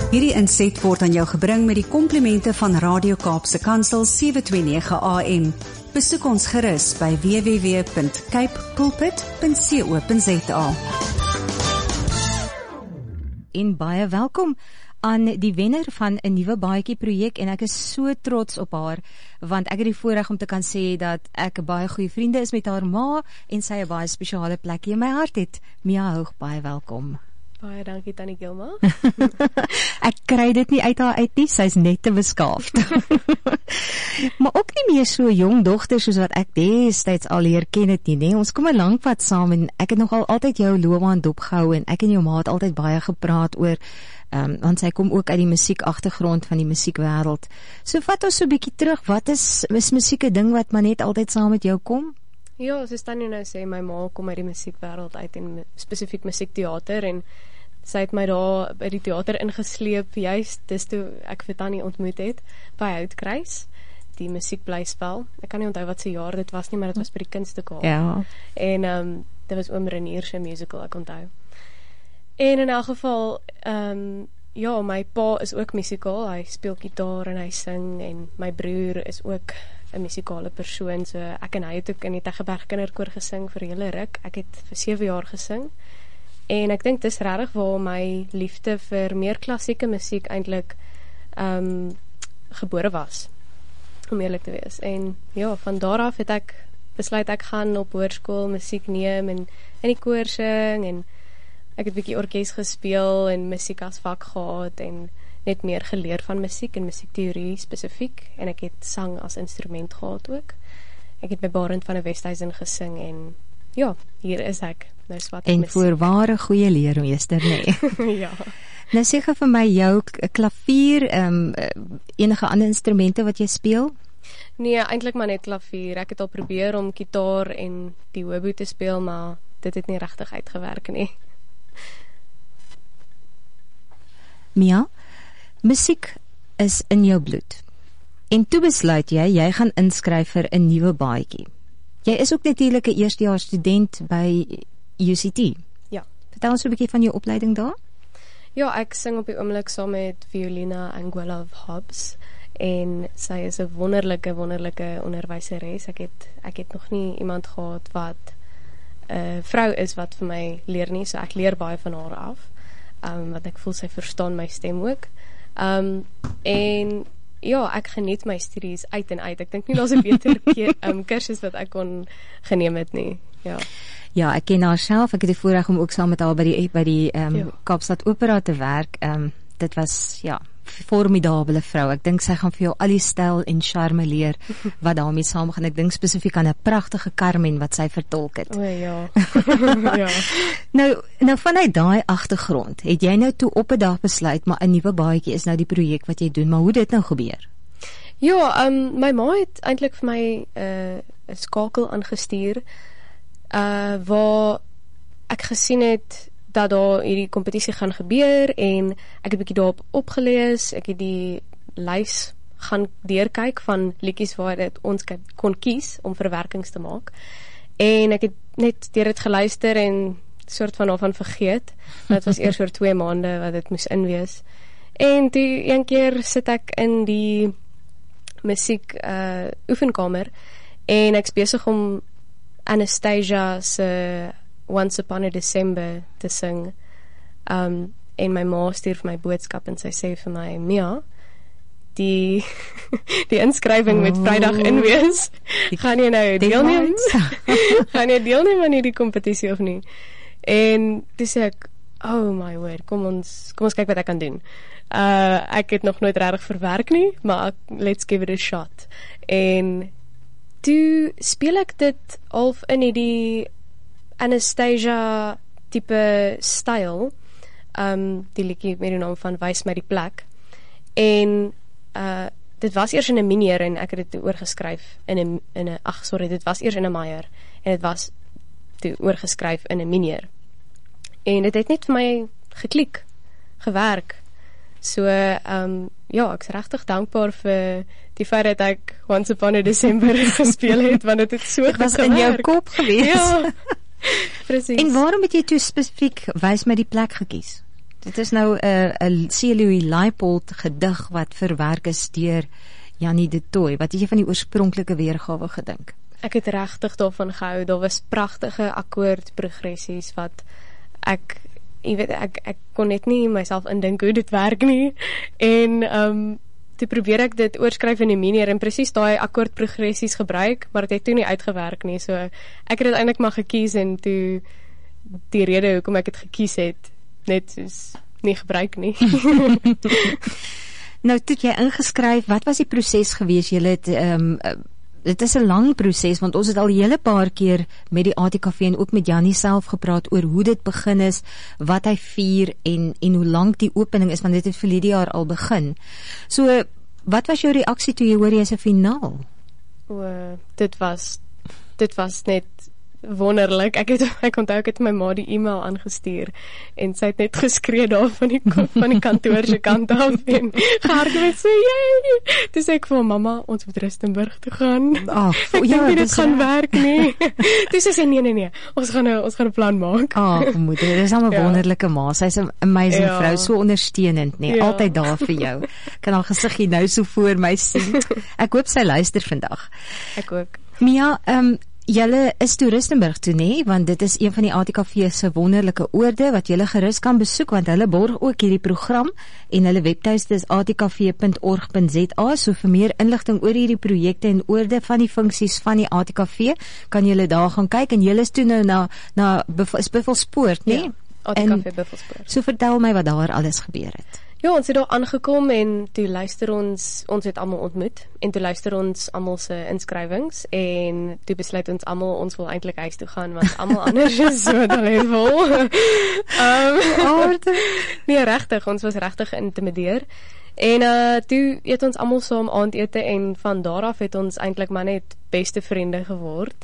Hierdie inset word aan jou gebring met die komplimente van Radio Kaapse Kansel 729 AM. Besoek ons gerus by www.capepulpit.co.za. En baie welkom aan die wenner van 'n nuwe baadjie projek en ek is so trots op haar want ek het die voorreg om te kan sê dat ek baie goeie vriende is met haar ma en sy 'n baie spesiale plekjie in my hart het. Mia Hoog, baie welkom. Baie dankie Tannie Gilma. Ek kry dit nie uit haar uit nie, sy's net te beskaafd. Maar ook nie meer so jong dogter soos wat ek destyds al leer ken het nie, nee. Ons kom 'n lang pad saam en ek het nogal altyd jou loopbaan dopgehou en ek en jou ma het altyd baie gepraat oor want sy kom ook uit die musiekagtergrond van die musiekwêreld. So vat ons so 'n bietjie terug, wat is musiek 'n ding wat maar net altyd saam met jou kom? Ja, soos Tannie nou sê, my ma kom uit die musiekwêreld uit en spesifiek musiekteater en sy het my daar by die teater ingesleep, juist dis toe ek vir Tannie ontmoet het, by Houtkruis, die musiekblyspel. Ek kan nie onthou wat se jaar dit was nie, maar dit was by die Kunstekaal. Ja. En dit was Oom Renier se musical, ek onthou. En in elk geval, ja, my pa is ook musikaal, hy speel gitaar en hy sing, en my broer is ook 'n musikale persoon, so ek en hy het ook in die Tegeberg Kinderkoor gesing vir hele ruk. Ek het vir 7 jaar gesing, en ek dink dis regtig waar my liefde vir meer klassieke musiek eintlik gebore was, om eerlik te wees. En ja, van daar af het ek besluit ek gaan op hoërskool musiek neem en in die koor sing, en ek het 'n bietjie orkes gespeel en musiek as vak gehad en net meer geleer van musiek en musiekteorie spesifiek, en ek het sang as instrument gehad ook. Ek het by Barend van die Westhuizen gesing en ja, hier is ek. Nou swat en voorware goeie leermeester, nee. Ja. Nou sê gou vir my jou klavier, enige ander instrumente wat jy speel? Nee, eintlik maar net klavier. Ek het al probeer om gitaar en die hobo te speel, maar dit het nie regtig uitgewerk nie. Mia, musiek is in jou bloed. En toe besluit jy gaan inskryf vir 'n nuwe baadjie. Jy is ook natuurlik 'n eerstejaars student by UCT. Ja. Vertel ons 'n bietjie van jou opleiding daar. Ja, ek sing op die oomblik saam met Violina Anguilla Hobbs, en sy is 'n wonderlike onderwyseres. Ek het nog nie iemand gehad wat 'n vrou is wat vir my leer nie, so ek leer baie van haar af. Want ek voel sy verstaan my stem ook. En ja, ek geniet my studies uit en uit. Ek dink nie daar's 'n beter kursus wat ek kon geneem het nie. Ja. Ja, ek ken haar self. Ek het die voorreg om ook saam met haar by die Kaapstad Opera te werk. Dit was ja, formidabele vrou. Ek dink sy gaan vir jou al die styl en charme leer wat daarmee saamgaan. Ek dink spesifiek aan 'n pragtige Carmen wat sy vertolk het. O ja. Ja. Nou vanuit daai agtergrond, het jy nou toe op 'n dag besluit maar 'n nuwe baadjie is nou die projek wat jy doen, maar hoe dit nou gebeur? Ja, my ma het eintlik vir my 'n skakel aangestuur waar ek gesien het dat daar hierdie kompetisie gaan gebeur, en ek het 'n bietjie daarop opgelees. Ek het die lys gaan deurkyk van liedjies waar dit ons kon kies om verwerkings te maak, en ek het net deur dit geluister en soort van daarvan vergeet. Dit was eers oor 2 maande wat dit moes inwees, en toe een keer sit ek in die musiek oefenkamer en ek's besig om Anastasia se Once Upon a December te sing, en my ma stuur vir my boodskap en sy sê vir my, Mia, die inskrywing met Vrydag inwees, gaan jy nou deelneem? Gaan jy deelneem aan hierdie kompetisie of nie? En toe sê ek, oh my word, kom ons kyk wat ek kan doen. Ek het nog nooit regtig verwerk nie, maar let's give it a shot. En toe speel ek dit half in hierdie Anastasia tipe styl, die liedjie met die naam van Wys my die plek, en dit was eers in 'n mineur en ek het dit oorgeskryf dit was eers in 'n major en dit was toe oorgeskryf in 'n mineur, en dit het net vir my geklik, gewerk. So ja, ek's regtig dankbaar vir die feit dat ek Once Upon a December gespeel het, want dit het so gewerk. Was in jou kop gewees. Ja. Presies. En waarom het jy toe spesifiek Wys my die plek gekies? Dit is nou 'n C.Louis Leipold gedig wat verwerk is deur Jannie de Tooy. Wat het jy van die oorspronklike weergawe gedink? Ek het regtig daarvan gehou. Daar was pragtige akkoordprogressies wat ek kon net nie myself indink hoe dit werk nie. En toe probeer ek dit oorskryf in die manier en presies daai akkoordprogressies gebruik, maar dit het toe nie uitgewerk nie. So ek het dit eintlik maar gekies en toe die rede hoekom ek dit gekies het net soos nie gebruik nie. Nou, toe jy ingeskryf, wat was die proses gewees? Julle het dit is 'n lang proses, want ons het al 'n hele paar keer met die ATKV en ook met Jannie self gepraat oor hoe dit begin is, wat hy vier en hoe lank die opening is, want dit het verlede jaar al begin. So, wat was jou reaksie toe jy hoor jy is 'n finaal? Dit was net wonderlik. Ek onthou ek het my ma die e-mail aangestuur en sy het net geskree daar van die kantoor se kant af en gehardloop en sê, "Jee!" Toe sê ek vir mamma, ons moet Rustenburg toe gaan. Ek dink nie dit gaan werk nie. Toe sê sy, nee, ons gaan 'n plan maak. Moeder, dit is al 'n wonderlike ma. Sy's 'n amazing vrou, so ondersteunend, nee, altyd daar vir jou. Kan haar gesiggie nou so voor my sien. Ek hoop sy luister vandag. Ek ook. Mia, julle is toe Rustenburg toe, nee, want dit is een van die ATKV se wonderlike oorde wat julle gerus kan besoek, want hulle borg ook hierdie program en hulle webtuiste is atkv.org.za. So vir meer inligting oor hierdie projekte en oorde van die funksies van die ATKV, kan julle daar gaan kyk en julle is toe nou na Buffelspoort, nee? Ja, ATKV Buffelspoort. So vertel my wat daar alles gebeur het. Ja, ons het daar aangekom en toe luister ons het almal ontmoet en toe luister ons almal se inskrywings en toe besluit ons wil eintlik huis toe gaan want almal anders is so talentvol. Nee, regtig, ons was regtig geïntimideer. En toe eet ons almal saam aandete en van daar af het ons eintlik maar net beste vriende geword.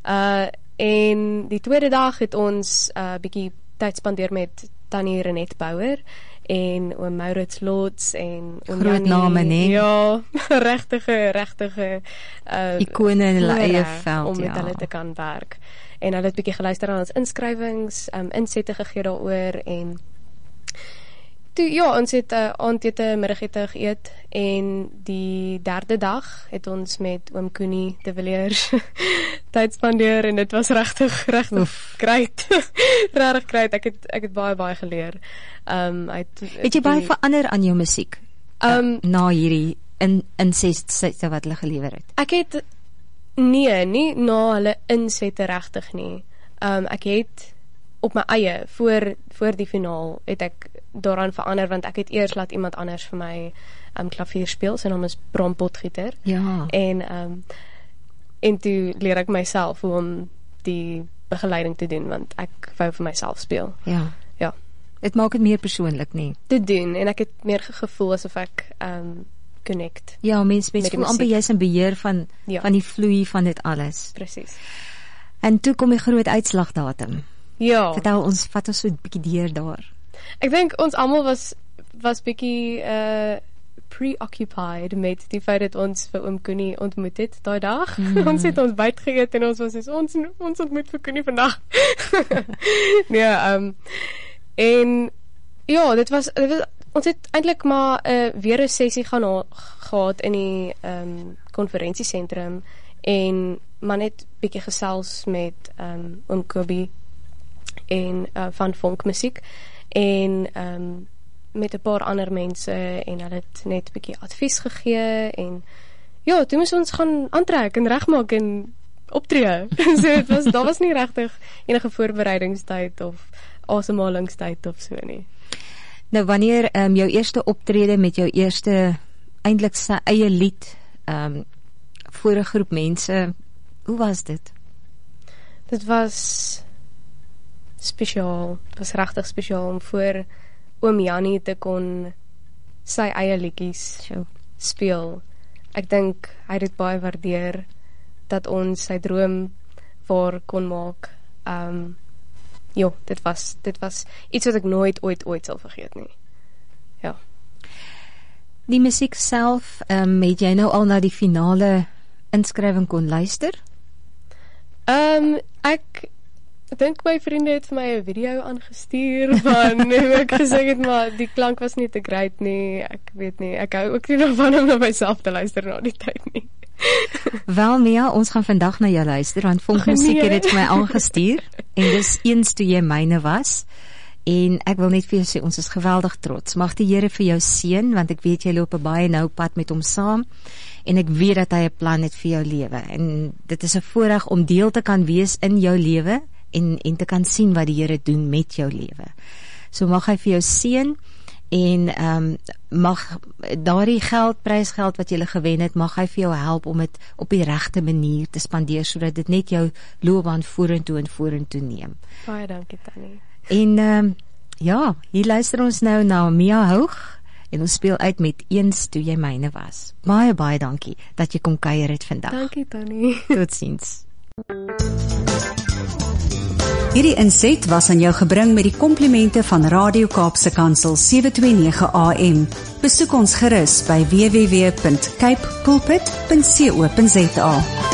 En die tweede dag het ons bietjie tyd spandeer met Tannie Renet Bouwer en oom Maurits Lots en oom groot name, nee. Ja, regtige ikone in hulle eie veld, om met hulle te kan werk. En hulle het bietjie geluister aan ons inskrywings, insette gegee daaroor en toe ons het aandete, middagete geëet en die derde dag het ons met oom Koenie de Villiers tyd spandeer en dit was regtig great. Regtig great. Ek het baie geleer. Het jy baie verander aan jou musiek? Na hierdie insette wat hulle gelewer het? Ek het nie na hulle insette regtig nie. Ek het op my eie voor die finaal het ek daaraan verander want ek het eers laat iemand anders vir my klavier speel. Sy naam is Bram Potgieter. Ja. En toe leer ek myself hoe om die begeleiding te doen want ek wou vir myself speel. Ja. Ja. Dit maak dit meer persoonlik, nie? Te doen en ek het meer gevoel asof ek connect. Ja, mens voel amper jy's in beheer van die vloei van dit alles. Presies. En toe kom die groot uitslagdatum. Ja. Vertel ons, vat ons so 'n bietjie deur daar. Ek dink ons almal was bietjie preoccupied met die feit dat ons vir oom Koenie ontmoet het daai dag. Ons het ons byt geëet en ons was soos ons ontmoet vir Koenie vandag. Nee, en ja, dit was ons het eintlik maar weer 'n sessie gehad in die konferensiesentrum en maar net bietjie gesels met oom Kobie en van Vonkmusiek en met 'n paar ander mense en hulle het net 'n bietjie advies gegee en ja, toe moes ons gaan aantrek en regmaak en optree. So daar was nie regtig enige voorbereidingstyd of asemhalingstyd of so nie. Nou wanneer jou eerste optrede met jou eerste eintlik sy eie lied voor 'n groep mense, hoe was dit? Dit was spesiaal. Dit was regtig spesiaal om voor oom Jannie te kon sy eie liedjies speel. Ek dink hy het dit baie waardeer dat ons sy droom waar kon maak. Ja, dit was iets wat ek nooit ooit sal vergeet nie. Ja. Die musiek self, het jy nou al na die finale inskrywing kon luister? Ek dink my vriende het vir my 'n video aangestuur van hoe ek gesing het, maar die klank was nie te great nie. Ek weet nie, ek hou ook nie daarvan om na myself te luister na die tyd nie. Wel Mia, ons gaan vandag na jou luister, want Vonkmusiek het dit vir my aangestuur, en dis eens toe jy myne was, en ek wil net vir jou sê, ons is geweldig trots. Mag die Here vir jou seën, want ek weet jy loop 'n baie nou pad met hom saam, en ek weet dat hy 'n plan het vir jou lewe, en dit is 'n voorreg om deel te kan wees in jou lewe, en te kan sien wat die Here doen met jou lewe. So mag hy vir jou seën, en mag daardie prysgeld wat jy gewen het, mag hy vir jou help om dit op die regte manier te spandeer, sodat dit net jou loopbaan vorentoe neem. Baie dankie Tannie. En ja, hier luister ons nou na Mia Hoog, en ons speel uit met Eens toe jy myne was. Baie, baie dankie dat jy kom kuier het vandag. Dankie Tannie. Totsiens. Hierdie inset was aan jou gebring met die komplimente van Radio Kaapse Kansel 729 AM. Besoek ons gerus by www.cape pulpit.co.za.